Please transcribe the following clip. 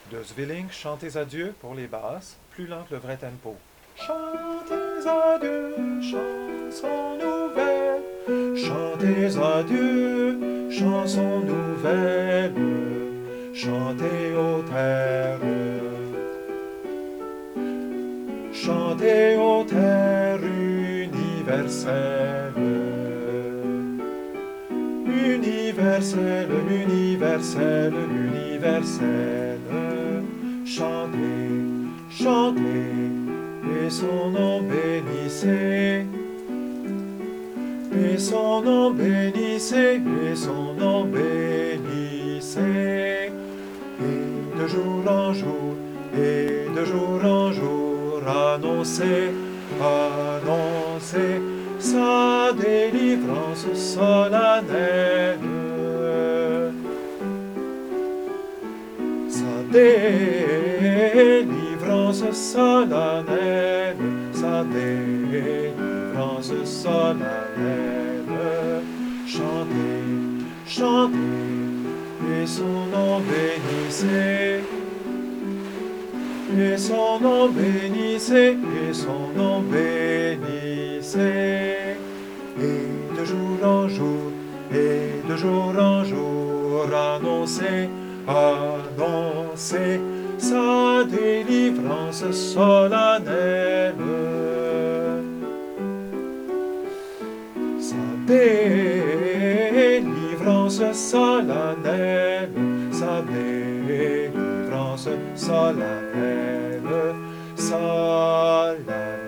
De Zwilling, chantez à Dieu pour les basses, plus lente le vrai tempo. Chantez à Dieu, chanson nouvelle. Chantez à Dieu, chanson nouvelle. Chantez aux terres. Chantez aux terres universelles. Universelle, universelle, universelle. Chantez, chantez, et son nom bénissez. Et son nom bénissez, et son nom bénissez. Et de jour en jour, et de jour en jour, annoncez, annoncez sa délivrance solennelle. Sa délivrance solennelle, sa délivrance solennelle. Chantez, chantez, et son nom bénissez. Et son nom bénissez, et son nom bénissez. Et de jour en jour, et de jour en jour, annoncez, annoncez sa délivrance solennelle. Sa délivrance solennelle, sa délivrance solennelle, solennelle.